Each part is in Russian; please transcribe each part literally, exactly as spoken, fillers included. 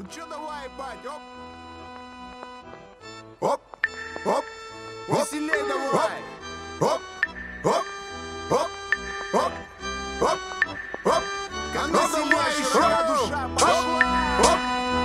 Ну чё давай, бать, оп. Оп, оп, веселей давай. Оп, оп, оп, оп, оп, оп. Как веселее, душа пошла.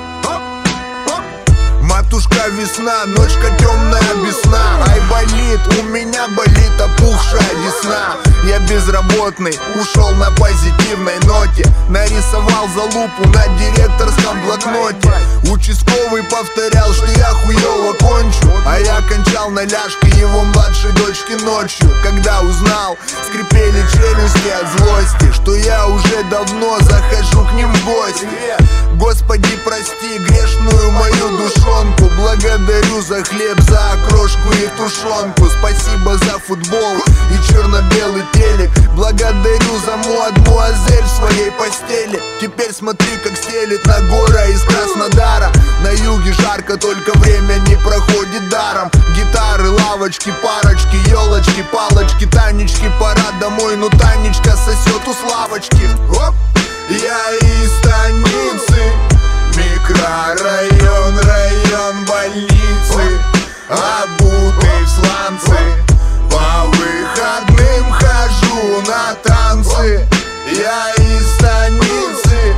Матушка весна, ночка темная без сна. Ай, болит, у меня болит опухшая десна. Я безработный, ушел на позитивной ноте. Нарисовал залупу на директорском блокноте. Участковый повторял, что я хуёво кончу, а я кончал на ляжке его младшей дочки ночью. Когда узнал, скрипели челюсти от злости, что я уже давно захожу к ним в гости. Господи, прости грешную мою душонку. Благодарю за хлеб, за окрошку и тушенку. Спасибо за футбол и черно-белый телек. Благодарю за мадемуазель в своей постели. Теперь смотри, как стелит на гора из Краснодара. На юге жарко, только время не проходит даром. Гитары, лавочки, парочки, елочки, палочки, Танечки, пора домой, но Танечка сосет у Славочки. Оп! Я из станицы, микрорайон, район больницы, обутый в сланцы. По выходным хожу на танцы. Я из станицы,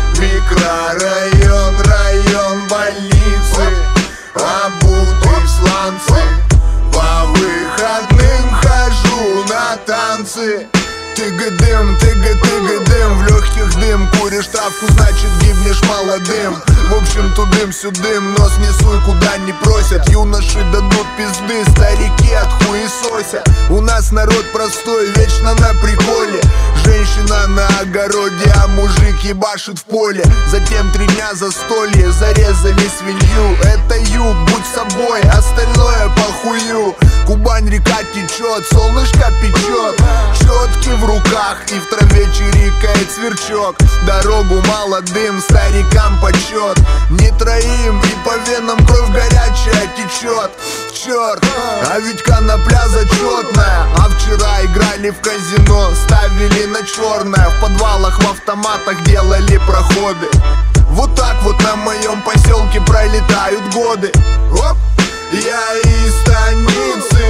микрорайон, район больницы, обутый в сланцы. По выходным хожу на танцы. Тыга-дым, тыга-тыга-дым, в легких дым. Куришь травку, значит гибнешь молодым. В общем, тудым-сюдым, нос не суй, куда не просят. Юноши дадут пизды, старики отхуесосят. У нас народ простой, вечно на приколе. Женщина на огороде, а мужик ебашит в поле. Затем три дня застолье, зарезали свинью. Это юг, будь собой, остальное похую. Кубань река течет, солнышко печет. Четки в руках и в траве чирикает сверчок. Дорогу молодым старикам почет. Не троим и по венам кровь горячая течет. Черт, а ведь конопля зачетная. А вчера играли в казино, ставили на черное. В подвалах, в автоматах делали проходы. Вот так вот на моем поселке пролетают годы. Оп! Я из станицы,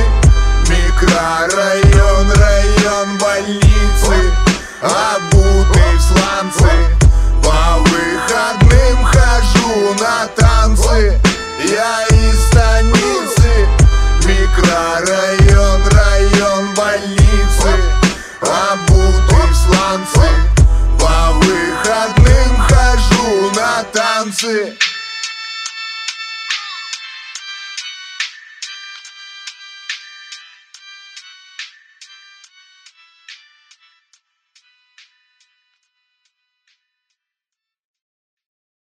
микрорайон, район больницы, обутый в сланцы. По выходным хожу на танцы. Я из станицы, микрорайон, район больницы, обутый в сланцы. По выходным хожу на танцы.